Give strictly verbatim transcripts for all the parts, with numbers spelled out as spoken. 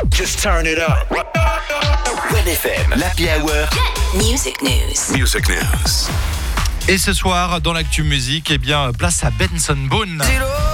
Just turn it up. Red F M, l'Happy Hour. Music News. Music News. Et ce soir, dans l'actu musique, eh bien, place à Benson Boone.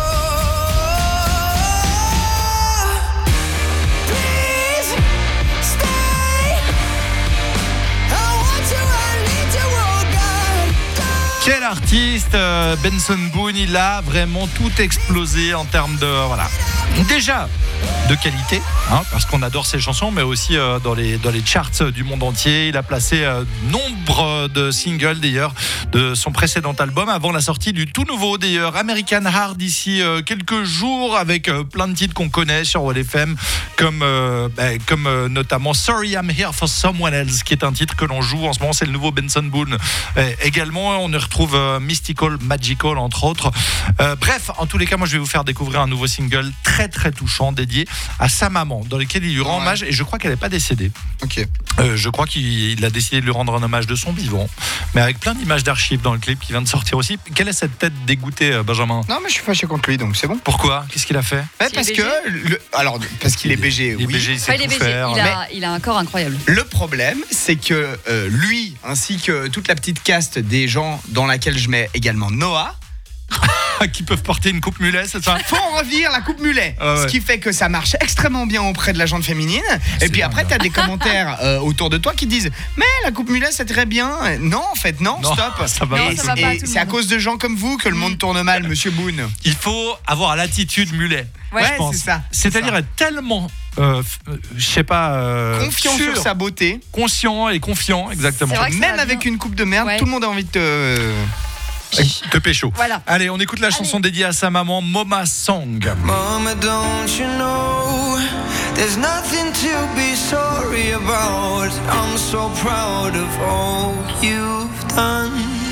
Quel artiste, euh, Benson Boone, il a vraiment tout explosé en termes de, voilà, déjà de qualité, hein, parce qu'on adore ses chansons, mais aussi euh, dans les dans les charts du monde entier. Il a placé euh, nombre de singles d'ailleurs de son précédent album avant la sortie du tout nouveau d'ailleurs American Heart d'ici euh, quelques jours, avec euh, plein de titres qu'on connaît sur Red F M, comme euh, bah, comme euh, notamment Sorry I'm Here for Someone Else, qui est un titre que l'on joue en ce moment. C'est le nouveau Benson Boone. Et également, on y retrouve euh, Mystical, Magical entre autres. Euh, bref, en tous les cas, moi je vais vous faire découvrir un nouveau single très très touchant dédié à sa maman, dans lequel il lui rend ouais. hommage, et je crois qu'elle n'est pas décédée. Ok. Euh, je crois qu'il a décidé de lui rendre un hommage de son vivant, mais avec plein d'images d'archives dans le clip qui vient de sortir aussi. Quelle est cette tête dégoûtée, euh, Benjamin? Non, mais je suis fâché contre lui, donc c'est bon. Pourquoi? Qu'est-ce qu'il a fait? Ouais, parce que le, alors parce qu'il est B G, Il est oui. B G, il sait Enfin, il, est tout B G. faire. Il, a, il a un corps incroyable. Le problème, c'est que euh, lui, ainsi que toute la petite caste des gens dans laquelle je mets également Noah, Qui peuvent porter une coupe mulet, c'est ça? faut en revenir la coupe mulet. Ah ouais. Ce qui fait que ça marche extrêmement bien auprès de la gente féminine. C'est Et puis après, dingue. t'as des commentaires euh, autour de toi qui disent mais la coupe mulet c'est très bien. Non, en fait, non, Non, stop. ça va Non, Et ça c'est- va pas à et tout le c'est à monde. cause de gens comme vous que le monde tourne mal, monsieur Boone. Il faut avoir l'attitude mulet. Ouais, je pense. c'est ça, c'est C'est-à-dire ça. être tellement, euh, euh, je sais pas, euh, Confiant sûr, sur sa beauté. conscient et confiant, exactement. C'est vrai que ça Même va avec bien. une coupe de merde, Ouais. tout le monde a envie de te. Te pécho. Voilà. Allez, on écoute la chanson Allez. dédiée à sa maman, Mama Song. Mama, don't you know there's nothing to be sorry about? I'm so proud of all you've done.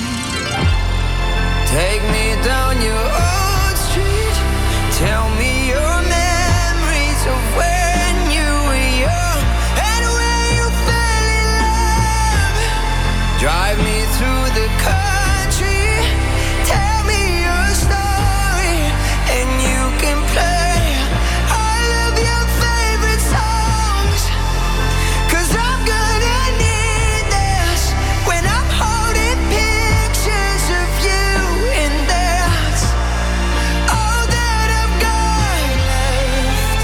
Take me down your old street. Tell me your memories of when you were young and where you fell in love. Drive me through the country. Tell me your story and you can play all of your favorite songs. 'Cause I'm gonna need this when I'm holding pictures of you, and that's all that I've got left.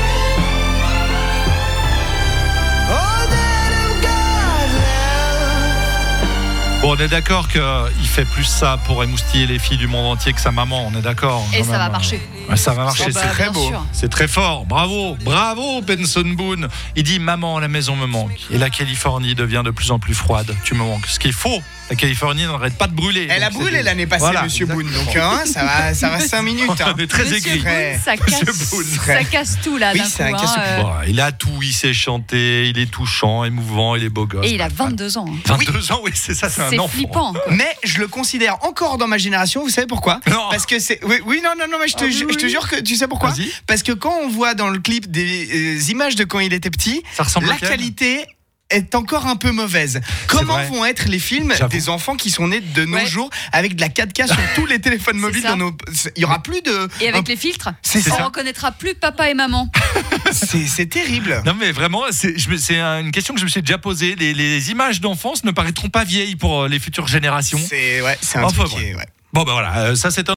All that I've got left. Bon, on est d'accord qu'il fait plus ça pour émoustiller les filles du monde entier que sa maman, on est d'accord. Et quand ça même. va marcher. Ouais, ça va marcher, Oh, bah, c'est très bien beau. sûr. C'est très fort, bravo, bravo Benson Boone. Il dit maman, la maison me manque et la Californie devient de plus en plus froide. Tu me manques. Ce qui est faux, la Californie n'arrête pas de brûler. Elle a Donc, brûlé c'est- l'année passée, Voilà, monsieur Boone. exactement. Donc hein, ça va, ça va cinq minutes. Hein. On est très Monsieur aigri. Boone, ça Monsieur casse, Boone. ça casse tout là Oui, d'un ça coup. casse hein, tout. euh, Bon, il a tout, il sait chanter, il est touchant, émouvant, il est beau gosse. Et il a vingt-deux ans. hein. vingt-deux ans, oui, c'est ça, c'est un C'est enfant. flippant. quoi. Mais je le considère encore dans ma génération. Vous savez pourquoi? Non. Parce que c'est. Oui, oui, non, non, non, mais je te, Ah, ju- oui, je te oui. jure que tu sais pourquoi? Vas-y. Parce que quand on voit dans le clip des euh, images de quand il était petit, Ça ressemble la auquel qualité est encore un peu mauvaise. Comment vrai. vont être les films J'avoue. des enfants qui sont nés de nos Ouais. jours avec de la quatre K sur tous les téléphones mobiles ça. dans nos... Il y aura plus de... Et avec un- les filtres, C'est on ça. reconnaîtra plus papa et maman. C'est c'est terrible. Non mais vraiment, c'est, je me- c'est une question que je me suis déjà posée. Les, les images d'enfance ne paraîtront pas vieilles pour euh, les futures générations. C'est ouais, c'est un Enfin, truc qui ouais. est- ouais. Bon ben voilà, euh, ça c'est un